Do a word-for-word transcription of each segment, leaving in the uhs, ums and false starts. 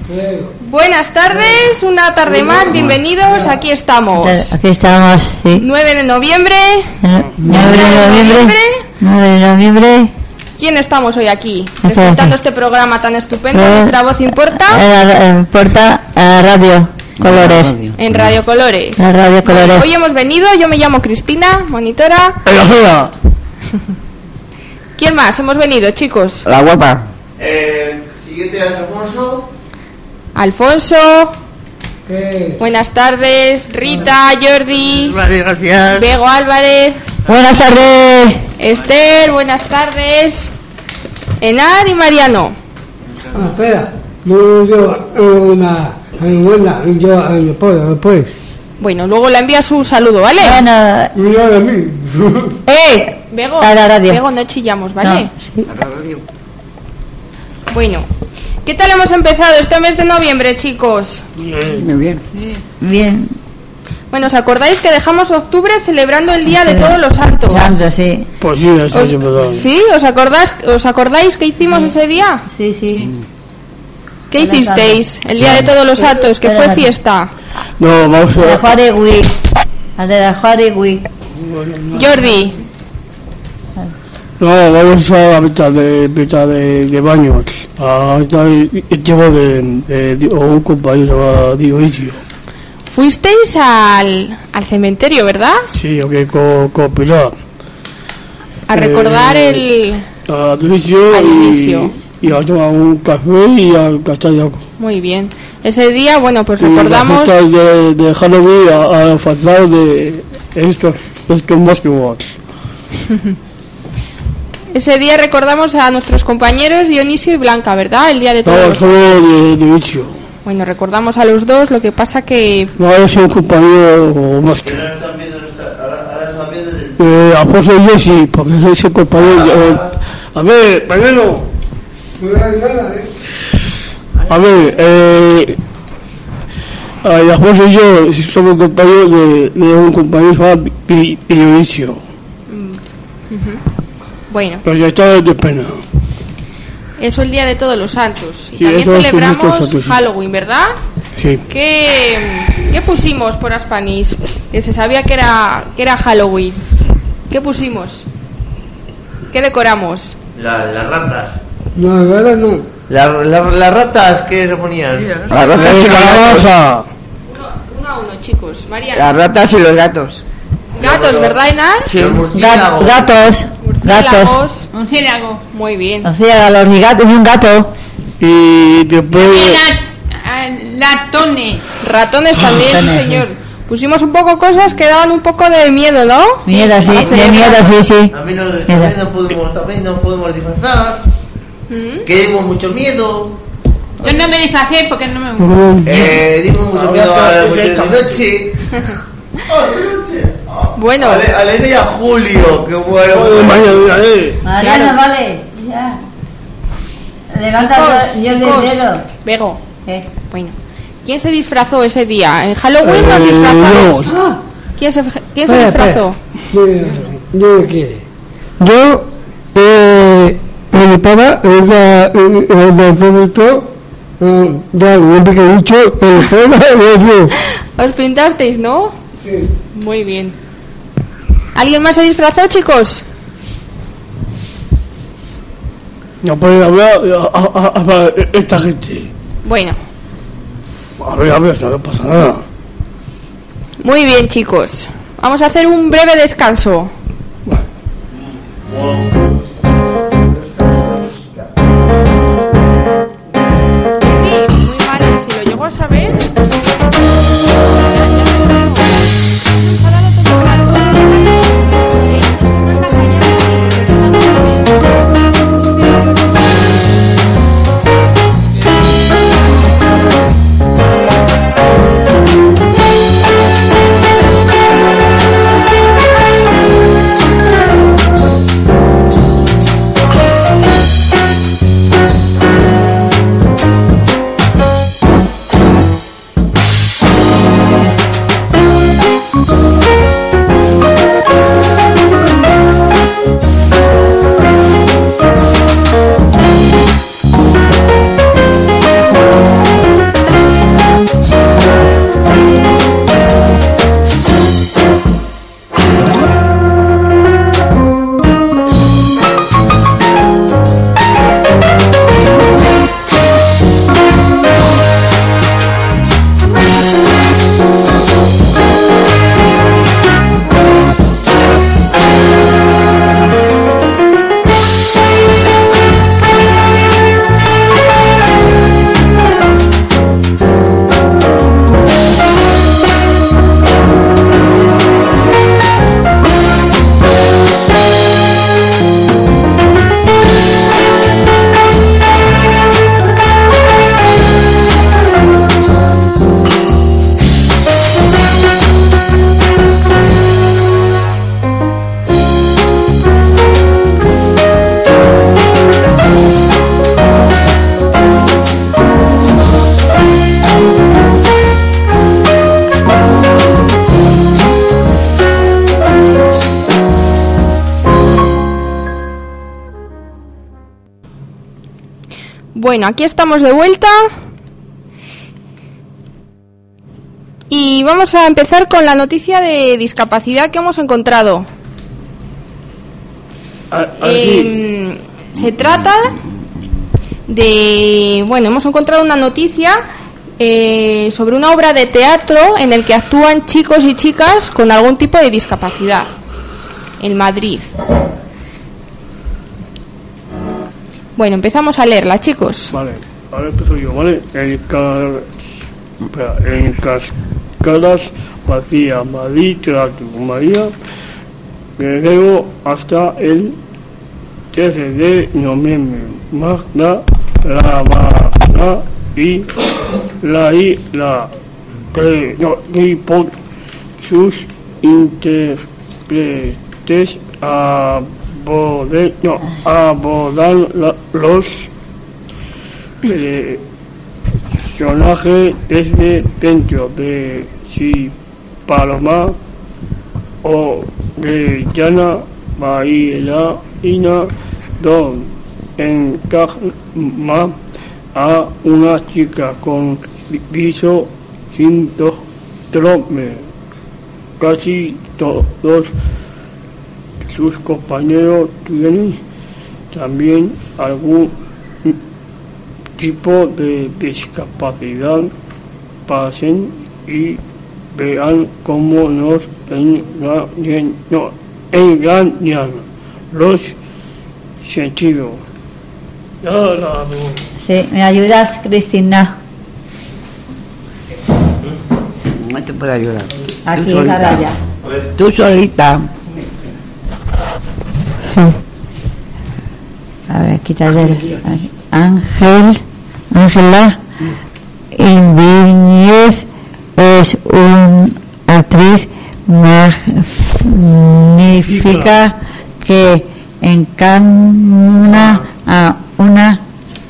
Buenas tardes, una tarde más, bienvenidos, aquí estamos. Aquí estamos, sí. nueve de noviembre. nueve de noviembre. nueve de noviembre. ¿Quién estamos hoy aquí? Presentando este programa tan estupendo, Nuestra Voz Importa. Importa a Radio Colores. En Radio Colores. La Radio Colores. Hoy hemos venido, yo me llamo Cristina, monitora. ¡Hola! ¿Quién más hemos venido, chicos? La guapa. Eh, siguiente es Alfonso. Alfonso. ¿Qué? Buenas tardes. Rita, Jordi. Vale, gracias. Bego Álvarez. Buenas tardes. Esther, buenas tardes. Enar y Mariano. Ah, espera. Yo, yo, una, buena, yo, puedo, pues. Bueno, luego le envía su saludo, ¿vale? Bueno. Mira a mí. ¡Eh! Bego, a la radio. Bego, no chillamos, ¿vale? No, sí. A la radio. Bueno, ¿qué tal hemos empezado este mes de noviembre, chicos? Bien. Muy bien. Bien. Bueno, ¿os acordáis que dejamos octubre celebrando el Día de Todos los Santos? Santos, sí. Pues sí, eso ¿Os, sí, perdón. ¿Sí? ¿Os acordáis, ¿Os acordáis qué hicimos ese día? Sí, sí. ¿Qué hicisteis el Día de Todos los Santos, que fue fiesta? No, vamos a... La Juarigui. Al de la Juarigui. Jordi. No, vamos a la mitad de, mitad de, de baños. A mitad de, llego de, de, de un compañero de Dionisio. Fuisteis al, al cementerio, ¿verdad? Sí, ok, con, con Pilar. A recordar Eh, el... A Dionisio. Al y, inicio. Y a tomar un café y a castañaco. Muy bien. Ese día, bueno, pues Y recordamos... la fiesta de, de Halloween a, a faltar de estos, estos monstruos. Ese día recordamos a nuestros compañeros Dionisio y Blanca, ¿verdad? El Día de Todos No, los... solo de Dionisio. Bueno, recordamos a los dos, lo que pasa que... No, es un compañero más que... Ahora están viendo, ahora, ahora están viendo del... Eh, Alfonso y Jessy, porque soy ese compañero. Eh, a ver, Mariano. A ver, eh, eh, Alfonso y yo somos compañeros de, de un compañero llamado Dionisio. Bueno, Pero ya está de pena. eso el Día de Todos los Santos. Y Sí, también eso es celebramos Todos los Santos, sí. Halloween, ¿verdad? Sí. ¿Qué, ¿Qué pusimos por Aspanis? Que se sabía que era, que era Halloween. ¿Qué pusimos? ¿Qué decoramos? La, las ratas. No, ahora no. La, la, las ratas que se ponían. Las ratas y calabaza. Uno, uno a uno, chicos. Mariana. Las ratas y los gatos. Gatos, ¿verdad, Enar? Sí. Los murciélagos. Gatos. Gatos. Murciélagos. Murciélago. Muy bien. Hacía los gatos y un gato. Y después... Ratones. Ratones también, sí, Ratones, señor. Pusimos un poco cosas que daban un poco de miedo, ¿no? Miedo, sí. Para De celebrar. miedo, sí, sí. A mí no, también no podemos, también no podemos disfrazar. ¿Mm? Que dimos mucho miedo. Yo no me disfracé porque no me gusta. Eh, dimos mucho miedo a las mujeres de noche. Ah, de noche. Ah. Bueno. A Le- a Elena y a Julio, que bueno. Joder, Mariano, eh. Mariana, vale. Ya. Levanta Chicos, el- yo el chicos. dedo. Bego. ¿Qué? Bueno. ¿Quién se disfrazó ese día? ¿En Halloween nos Eh, disfrazamos? no. ¿Quién se, quién se Espera, disfrazó? espera. Yo, yo qué. Yo, eh, mi papá, ella, el favorito, ya, lo que he dicho, el juego, Os pintasteis, ¿no? Sí. Muy bien. ¿Alguien más se disfrazó, chicos? no puede hablar a, a, a, a esta gente. Bueno, A ver, a ver, no pasa nada. muy bien, chicos. Vamos a hacer un breve descanso. Sí, muy mal, si lo llego a saber. Ya, ya me lo digo. Ahora lo tengo claro. Eh, no se manda callar. Bueno, aquí estamos de vuelta. Y vamos a empezar con la noticia de discapacidad que hemos encontrado. Ah, ah, Eh, se trata de... Bueno, hemos encontrado una noticia eh, sobre una obra de teatro en el que actúan chicos y chicas con algún tipo de discapacidad en Madrid. Bueno, empezamos a leerla, chicos. Vale, ahora empiezo yo, ¿vale? En, ca... Espera, en Cascadas, Vacía, Madrid, Teatro María, Guerrero, hasta el trece de noviembre. Magda, la Vaga y la isla, que no, y por sus intérpretes aborden, no, abordan la, los personajes desde dentro de si Paloma o Guyana, bailarina, don encarna a una chica con viso síndrome. Casi todos sus compañeros tienen también algún tipo de discapacidad. Pasen y vean cómo nos engañan, no, engañan los sentidos. Nada, no. Sí, ¿me ayudas, Cristina? No te puedo ayudar. Aquí, Tú solita. para allá. Tú solita. A ver, quítate el... Ángel, Ángela Ibáñez es una actriz magnífica que encarna a una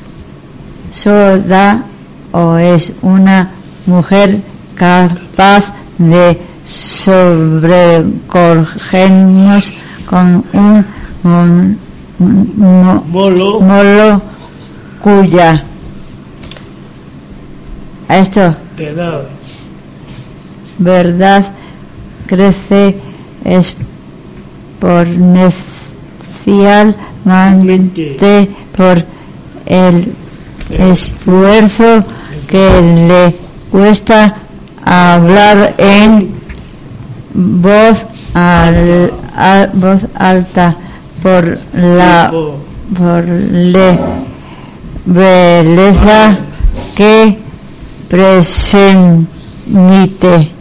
sorda o es una mujer capaz de sobrecogernos con un, un, un mo- Molo. molo cuya esto Pedal. verdad crece exponencialmente por el esfuerzo que le cuesta hablar en voz, al, al- voz alta por la por la belleza que presente.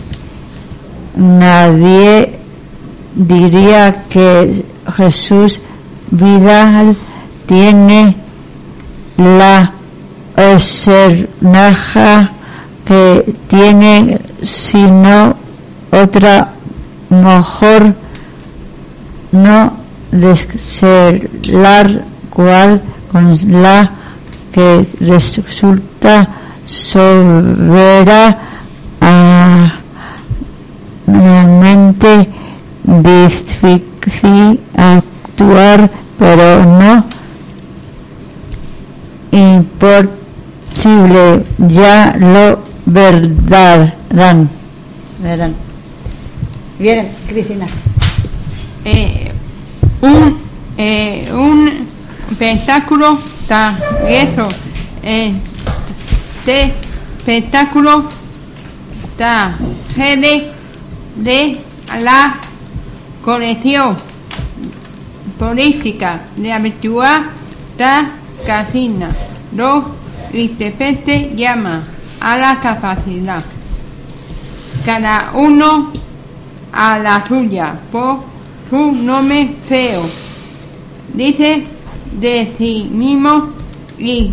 Nadie diría que Jesús Vidal tiene la personaje que tiene, sino otra mejor no desear cual con la que resulta soberanamente difícil actuar, pero no imposible, ya lo verán. Verán. Bien, Cristina. Eh, un eh, un espectáculo taguezo este espectáculo traje de la colección política de aventura da casina. Los intérpretes llaman a la capacidad, cada uno a la suya por su nombre feo, dice de sí mismo y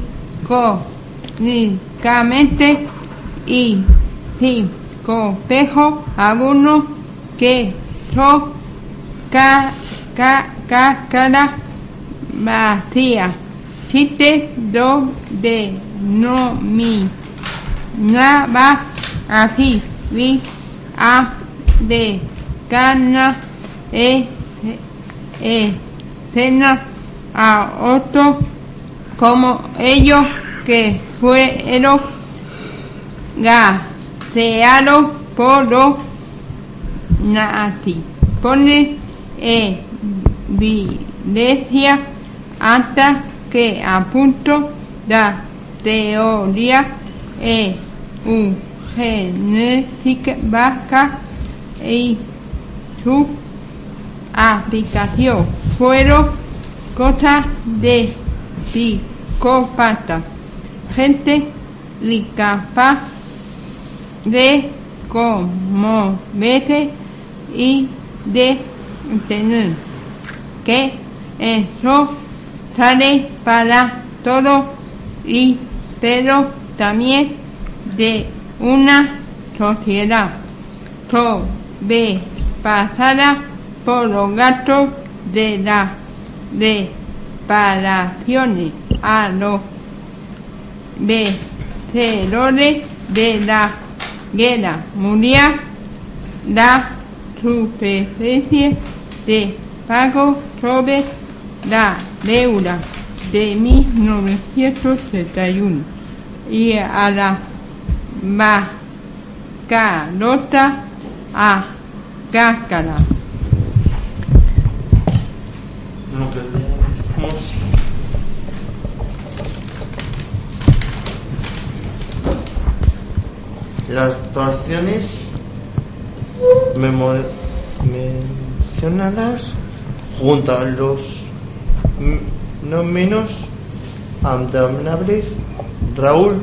cómicamente y sin complejo alguno, que son ca, ca, ca, cara vacía. Chiste do de no mi nada así vi a de gana e e cena a otro como ellos que fueron gaseados por los nazis. Pone evidencia hasta que a punto la teoría eugenética y su aplicación fueron cosas de psicópata, gente incapaz de conmoverse y de tener que eso sale para todo y pero también de una sociedad sobrepasada por los gastos de las reparaciones a los vencedores de la guerra mundial, la superficie de pago sobre la deuda de mil novecientos setenta y uno y a la bancarrota a cáscara. No queremos. Las torsiones memor- mencionadas junto a los m- no menos amables Raúl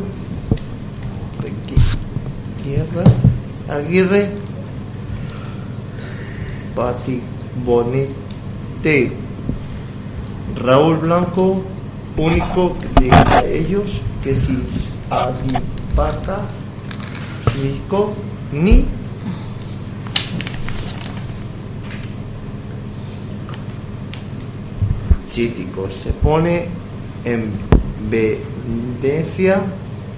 Aguirre, Aguirre Pati Bonete, Raúl Blanco, único de ellos que si adipata Nico ni cítico se pone en evidencia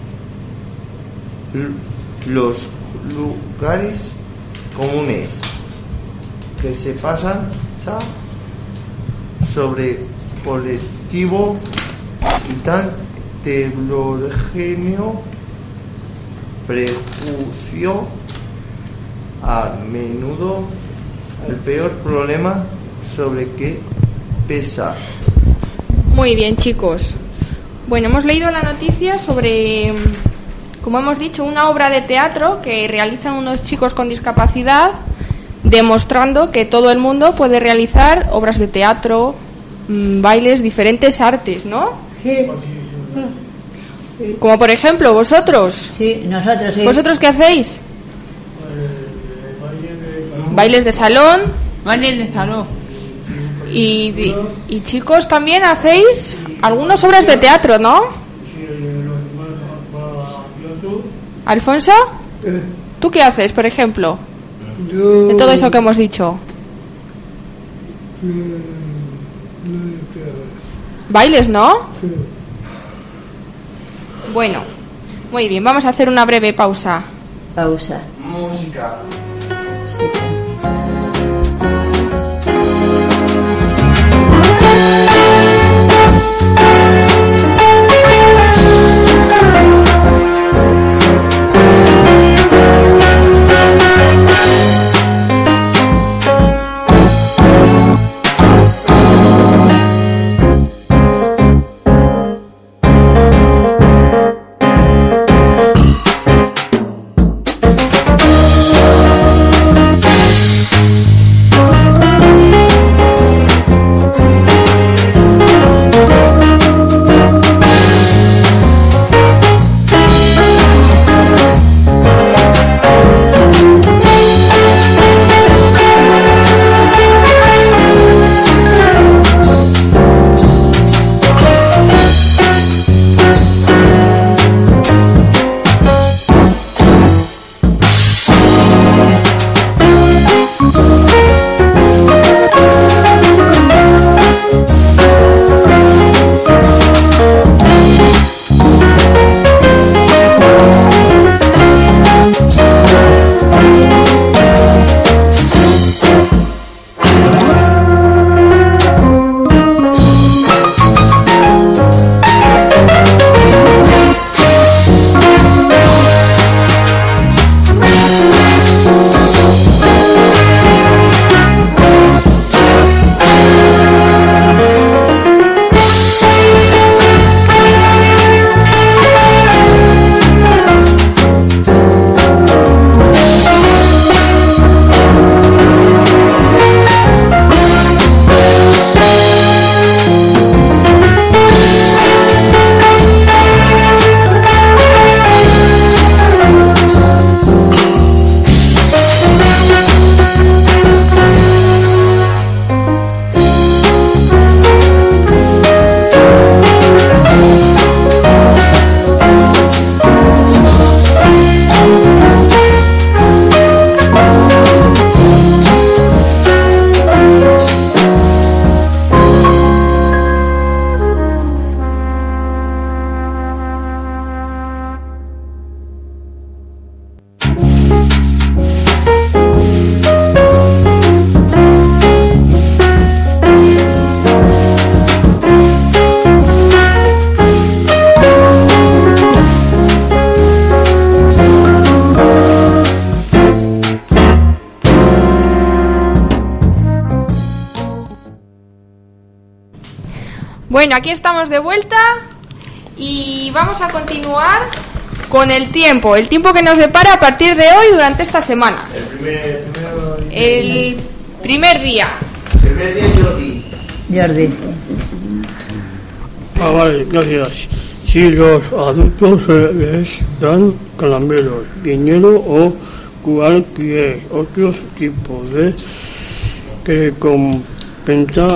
l- los lugares comunes que se pasan sa- sobre colectivo y tan heterogéneo prejuicio a menudo el peor problema sobre que pesar. Muy bien, chicos. Bueno, hemos leído la noticia sobre, como hemos dicho, una obra de teatro que realizan unos chicos con discapacidad, demostrando que todo el mundo puede realizar obras de teatro, mmm, bailes, diferentes artes, ¿no? Sí, Como por ejemplo, vosotros. sí, nosotros sí. ¿Vosotros qué hacéis? Bailes de salón. Vale, de salón. Y, y chicos, también hacéis algunas obras de teatro, ¿no? Alfonso, Eh, ¿tú qué haces, por ejemplo, yo, de todo eso que hemos dicho? eh, no sé qué hacer. Bailes, ¿no? Sí. Bueno, muy bien, vamos a hacer una breve pausa. Pausa. Música. Sí, sí. Bueno, aquí estamos de vuelta y vamos a continuar con el tiempo, el tiempo que nos depara a partir de hoy durante esta semana. El primer, primero, El primer día. el primer día Jordi. Jordi. Ah, vale, gracias. Si los adultos se les dan caramelos, dinero o cualquier otro tipo de recompensa.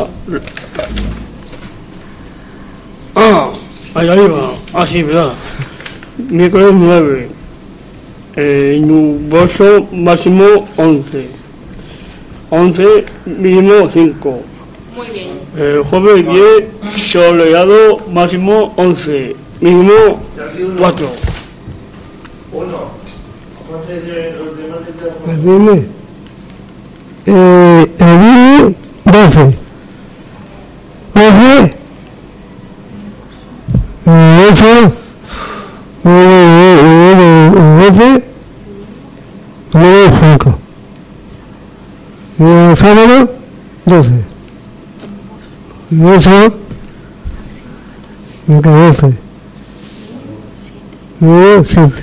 Ah, ahí arriba, así, ¿verdad? Miércoles nueve, eh, nuboso máximo once, once mínimo cinco. Muy bien. Eh, jueves diez, soleado máximo once, mínimo cuatro. Uno. ¿Cuántos de los demás te Pues dime. Eh, el viernes doce. once. ocho. doce. nueve, cinco. Y el sábado doce. ocho. doce. nueve, siete.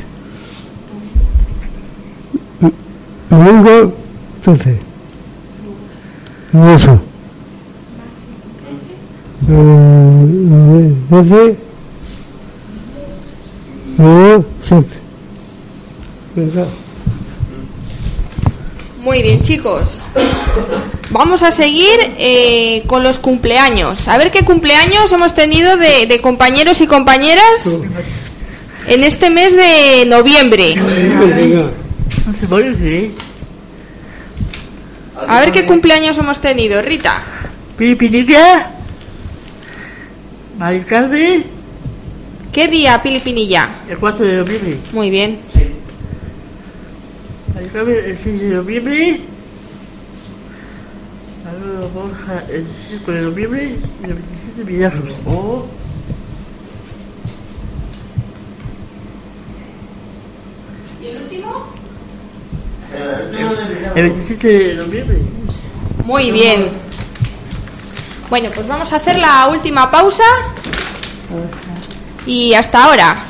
Domingo, trece. Eso. doce. nueve, siete. Muy bien, chicos. Vamos a seguir eh, con los cumpleaños. A ver qué cumpleaños hemos tenido de, de compañeros y compañeras en este mes de noviembre. No se puede decir. A ver qué cumpleaños hemos tenido, Rita. Pilipinilla. Mari Carmen. ¿Qué día, Pilipinilla? El cuatro de noviembre. Muy bien. Mari Carmen el seis de noviembre. Manuel Borja el cinco de noviembre. Y el veintisiete Milagros. Oh. ¿Y el último? El veintisiete de noviembre. Muy bien. Bueno, pues vamos a hacer la última pausa. Y hasta ahora.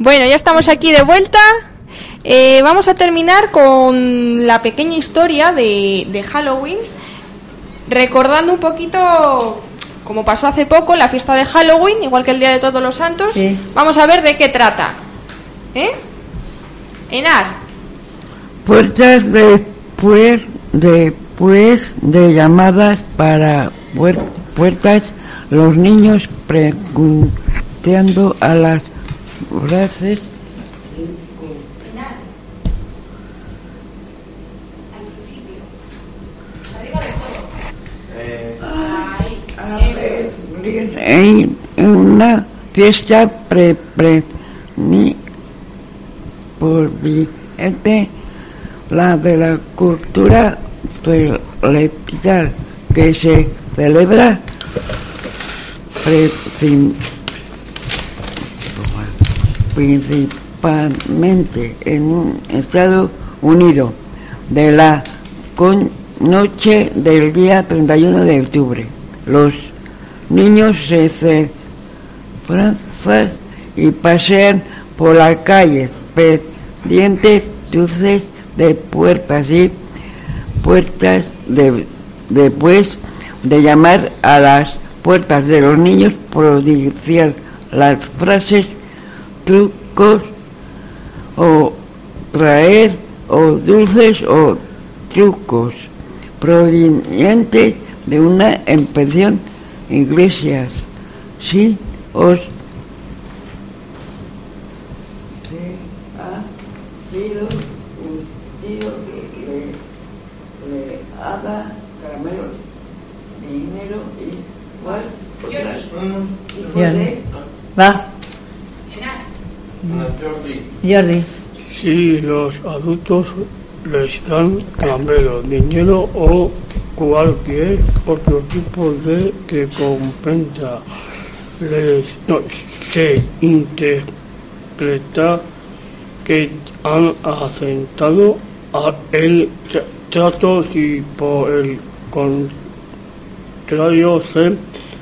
Bueno, ya estamos aquí de vuelta. Eh, vamos a terminar con la pequeña historia de, de Halloween, recordando un poquito como pasó hace poco la fiesta de Halloween, igual que el Día de Todos los Santos. Sí. Vamos a ver de qué trata. ¿Eh? Enar. Puertas después, después de llamadas para puer- puertas, los niños preguntando a las frases. En una fiesta pre pre ni por billete, la de la cultura celestial que se celebra princip- principalmente en un Estados Unidos de la con noche del día treinta y uno de octubre. Los niños se disfrazan y pasean por las calles pendientes dulces de puertas y puertas de, después de llamar a las puertas de los niños, pronunciar las frases, trucos o traer o dulces o trucos provenientes de una inspección iglesias. Si os se ha sido un tío que le, le haga caramelos, dinero y cuál otra tipo de Va, No, Jordi. Jordi. Si los adultos les dan caramelos, dinero o cualquier otro tipo de recompensa, les no, se interpreta que han aceptado a el tra- trato. Si por el contrario se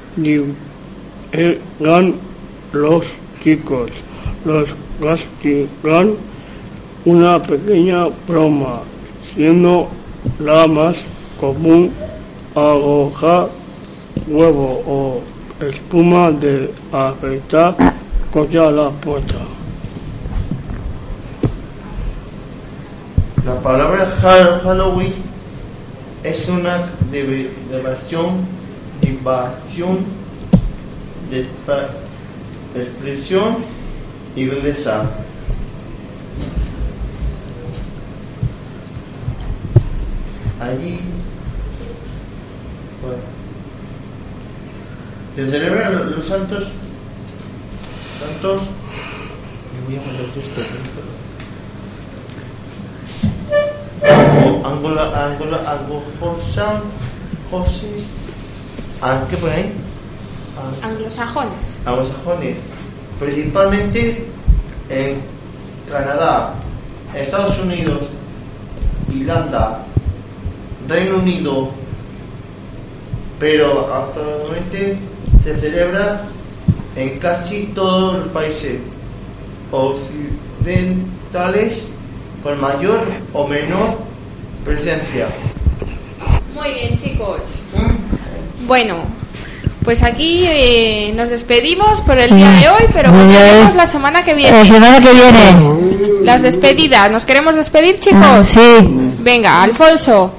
niegan, los chicos los castigan una pequeña broma, siendo la más común arrojar huevo o espuma de afeitar contra la puerta. La palabra ha- Halloween es una derivación derivación de pa- expresión inglesa. Allí, bueno, se celebran los, los santos, santos, me voy a mandar todo esto, Angola, Angola, Angojosan, Joses, ah, ¿qué pone ahí? Ah, Anglosajones. anglosajones, principalmente en Canadá, Estados Unidos, Irlanda, Reino Unido, pero actualmente se celebra en casi todos los países occidentales con mayor o menor presencia. Muy bien, chicos. Bueno, pues aquí eh, nos despedimos por el día de hoy, pero Muy bien. volveremos la semana que viene. La semana que viene. Las despedidas. ¿Nos queremos despedir, chicos? Ah, sí. Venga, Alfonso.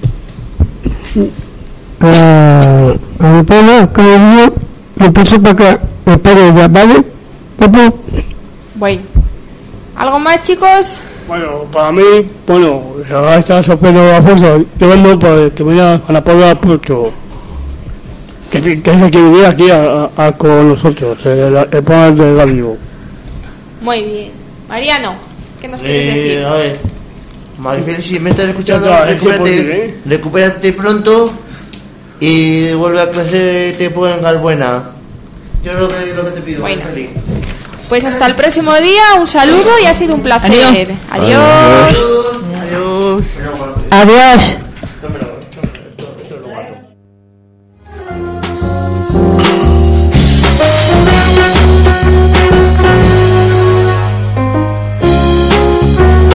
a mi pueblo, cada día me paso para acá, me paro ya, ¿vale? ¿Papá? Bueno. ¿Algo más, chicos? Bueno, para mí, bueno, se va a estar sorprendiendo a Alfonso, llevando para que vaya a la Puebla Puerto, que, que es el que vivía aquí a, a, a con nosotros, el, el programa de radio. Muy bien. Mariano, ¿qué nos quieres Eh, decir? a ver, Marifel, si me estás escuchando, Ya, ya, ese recupérate, por ti, ¿eh? recupérate pronto y vuelve a clase, te pongas buena. Yo creo que es lo que te pido, Bueno. Marifeli. Pues hasta el próximo día, un saludo y ha sido un placer. Adiós. Adiós. Adiós. Adiós. Adiós. Adiós.